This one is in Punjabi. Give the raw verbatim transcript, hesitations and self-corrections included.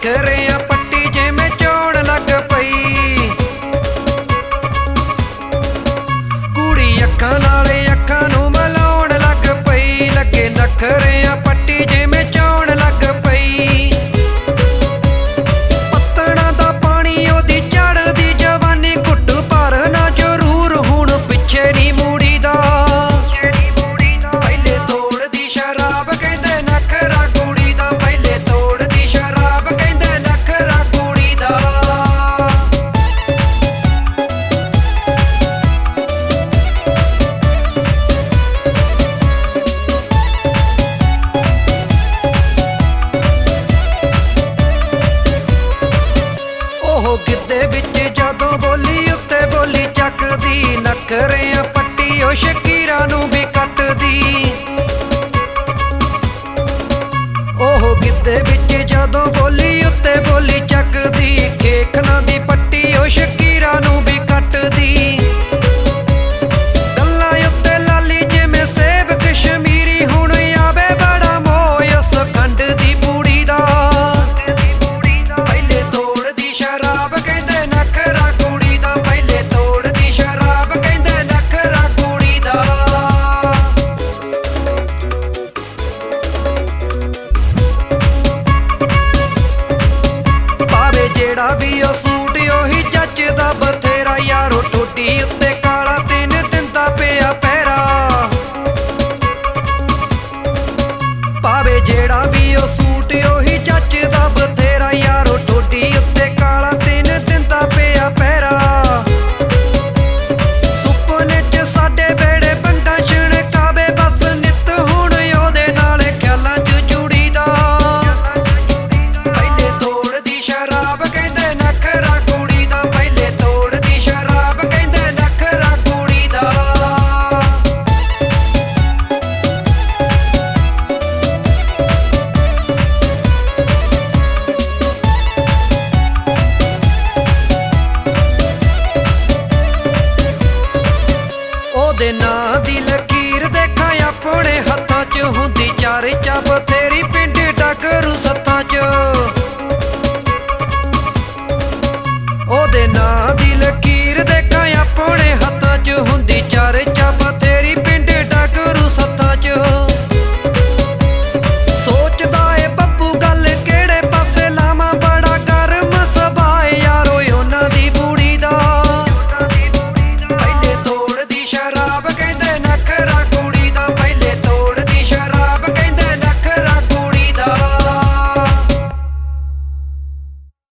ਨਖਰਿਆਂ ਪੱਟੀ ਜਿਵੇਂ ਚੋਣ ਲੱਗ ਪਈ। ਕੁੜੀ ਅੱਖਾਂ ਨਾਲੇ ਅੱਖਾਂ ਨੂੰ ਮਿਲਾਉਣ ਲੱਗ ਪਈ। ਲੱਗੇ ਨਖਰਿਆਂ ਪੱਟੀ ਜਿਵੇਂ ਚੋਣ ਲੱਗ ਪਈ। ਪੱਤਣਾ ਦਾ ਪਾਣੀ ਉਹਦੀ ਚੜ੍ਹਦੀ ਜਵਾਨੀ ਘੁੱਟ ਭਰ ਨਾ ਜ਼ਰੂਰ ਹੁਣ ਪਿੱਛੇ ਨਹੀਂ ਮੁੜੀਦਾ। ਪਹਿਲੇ ਤੋੜਦੀ ਸ਼ਰਾਬ ਕਹਿੰਦੇ ਨਖਰਾ ਕੁੜੀ ਦਾ। ਪਹਿਲੇ ਤੋੜਦੀ ਸ਼ਰਾਬ ਕਹਿੰਦੇ ਨਖਰਾ ਕੁੜੀ ਦਾ। ਉਹ ਗਿੱਧੇ ਵਿੱਚ ਜਦੋਂ ਬੋਲੀ ਉੱਤੇ ਬੋਲੀ ਚੱਕਦੀ। ਨਖਰਿਆਂ ਪੱਟੀ ਉਹ ਸ਼ਕੀਰਾ ਨੂੰ ਵੀ ਕੱਟਦੀ। ਉਹ ਗਿੱਧੇ ਵਿੱਚ ਜਦੋਂ ਬੋਲੀ ਉੱਤੇ ਬੋਲੀ ਚੱਕਦੀ। ਖੇਖਣਾ ਦੀ ਪੱਟੀ ਉਹ ਸ਼ਕੀਰਾ ਨੂੰ ਵੀ ਕੱਟਦੀ। ਗੱਲਾਂ ਉੱਤੇ ਲਾਲੀ ਜਿਵੇਂ ਸੇਬ ਕਸ਼ਮੀਰੀ। ਹੁਣ ਆਵੇ ਬੜਾ ਮੋਹ ਉਸ ਖੰਡ ਦੀ ਪੂੜੀ ਦਾ। ਪਹਿਲੇ ਤੋੜਦੀ ਸ਼ਰਾਬ ਕਹਿੰਦੇ ਨਖਰਾ ਕੁੜੀ ਦਾ। ਪਹਿਲੇ ਤੋੜਦੀ ਸ਼ਰਾਬ ਕਹਿੰਦੇ ਨਖਰਾ ਕੁੜੀ ਦਾ। ਪਾਵੇ ਜਿਹੜਾ ਵੀ ਉਹ ਸੂਟ ਉਹੀ ਜੱਚਦਾ ਬਥੇਰਾ। ਯਾਰੋ ਟੋਟੀ ਉੱਤੇ ਕਾਲਾ ਤਿੰਨ ਦਿੰਦਾ ਪਿਆ ਪਹਿਰਾ। ਪਾਵੇ ਜਿਹੜਾ ਵੀ ਉਹ ਸੂਟ ਉਹੀ ਜੱਚਦਾ ਬਥੇਰਾ।